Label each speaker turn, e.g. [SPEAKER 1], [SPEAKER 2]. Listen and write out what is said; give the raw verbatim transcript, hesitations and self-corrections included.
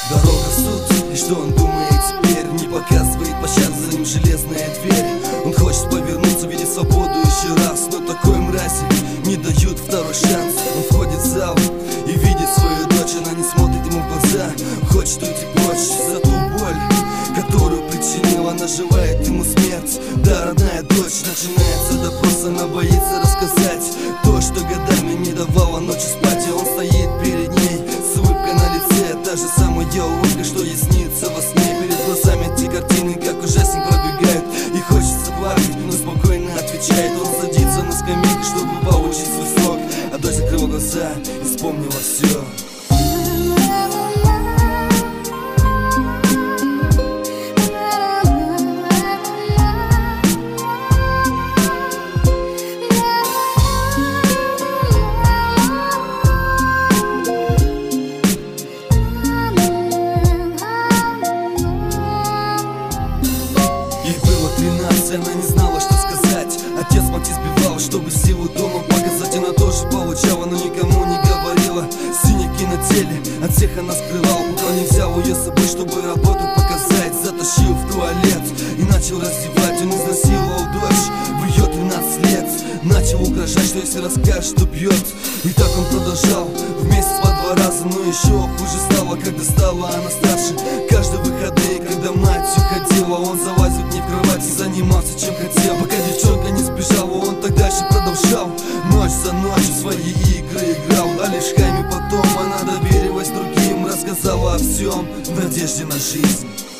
[SPEAKER 1] Дорога в суд, и что он думает теперь? Не показывает пощады, за ним железная дверь. Он хочет повернуться, видеть свободу еще раз, но такой мрази не дают второй шанс. Он входит в зал и видит свою дочь, она не смотрит ему в глаза, хочет уйти прочь за ту боль, которую причинила. Она желает ему смерть. Да, родная дочь, начинается допрос, она боится рассказать то, что годами не давала ночью спать. И он стоит перед ней с улыбкой на лице, та же самая улыбка, что ей снится во сне. Перед глазами те картины, как ужасник пробегают, и хочется плакать, но спокойно отвечает. Он садится на скамейку, чтобы получить свой срок, а дочь закрыла глаза и вспомнила все. Она не знала, что сказать. Отец мать избивал, чтобы силу дома показать. Она тоже получала, но никому не говорила. Синяки на теле, от всех она скрывала, пока не взял ее с собой, чтобы работу показать. Затащил в туалет и начал раздевать. Он изнасиловал дочь в ее тринадцать лет. Начал угрожать, что если расскажет, то бьет. И так он продолжал в месяц по два раза. Но еще хуже стало, когда стала она старше. Каждые выходные, когда мать уходила, он залазил к ней в кровать и занимался чем хотел. Пока девчонка не сбежала, он так дальше продолжал. Ночь за ночью свои игры играл. А лишь Хайме потом она доверилась другим, рассказала о всем в надежде на жизнь.